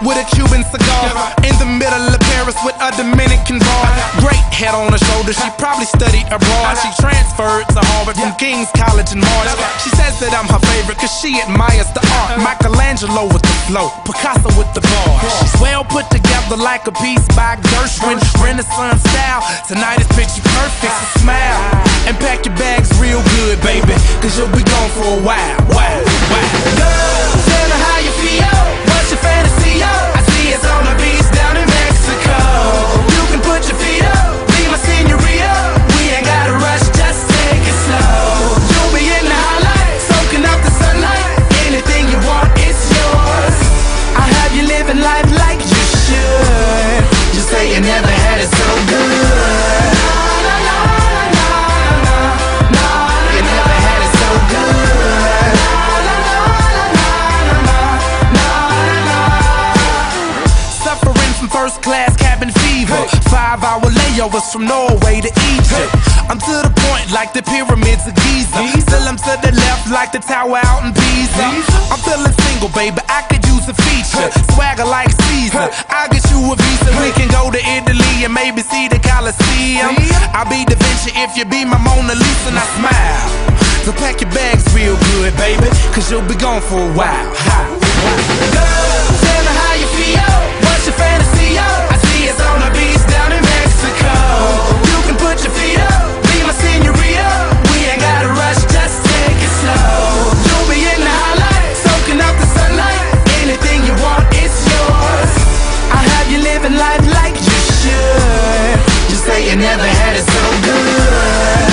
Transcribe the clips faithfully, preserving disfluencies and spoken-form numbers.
with a Cuban cigar. In the middle of Paris with a Dominican bar. Great head on her shoulder, she probably studied abroad. She transferred to Harvard from King's College in March. She says that I'm her favorite cause she admires the art. Michelangelo with the flow, Picasso with the bar. She's well put together like a piece by Gershwin, Renaissance style. Tonight is picture perfect, so smile and pack your bags real good, baby, cause you'll be gone for a while. Wow, wow. Girl, tell me how you feel. What's your fantasy, yo? I see it's on the beach down in Mexico. You can put your feet up, be my senorita. We ain't gotta rush, just take it slow. You'll be in the highlight, soaking up the sunlight. Anything you want, it's yours. I have you living life like you should. Just say you never had it so good. First class cabin fever, five hour layovers from Norway to Egypt. I'm to the point like the pyramids of Giza. Still I'm to the left like the tower out in Pisa. I'm feeling single, baby, I could use a feature. Swagger like Caesar, I'll get you a visa. We can go to Italy and maybe see the Colosseum. I'll be Da Vinci if you be my Mona Lisa and I smile. So pack your bags real good, baby, cause you'll be gone for a while. Girl, tell me how you feel. What's your fantasy, yo? I see it's on the beach down in Mexico. You can put your feet up, be my senorita. We ain't gotta rush, just take it slow. You'll be in the highlight, soaking up the sunlight. Anything you want, it's yours. I have you living life like you should. Just say you never had it so good.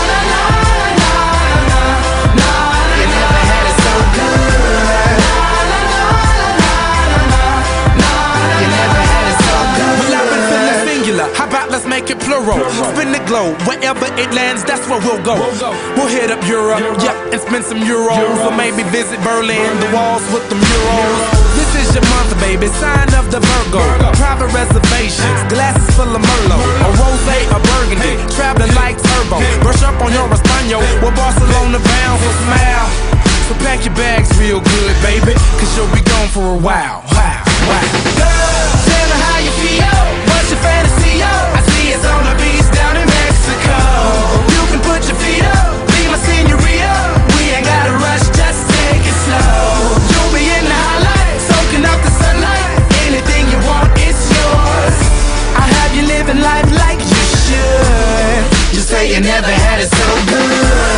How about let's make it plural? Spin the globe, wherever it lands, that's where we'll go. We'll hit up Europe, yeah, and spend some euros. Or maybe visit Berlin, the walls with the murals. This is your month, baby, sign of the Virgo. Private reservations, glasses full of Merlot. A rosé, a burgundy, traveling like turbo. Brush up on your Espanol, we're Barcelona bound, so smile. So pack your bags real good, baby, cause you'll be gone for a while. Wow, wow. Girl, tell me how you feel. What's your fantasy, yo? I see it's on the beach down in Mexico. You can put your feet up, be my senorita. We ain't gotta rush, just take it slow. You'll be in the highlight, soaking up the sunlight. Anything you want, it's yours. I have you living life like you should. Just say you never had it so good.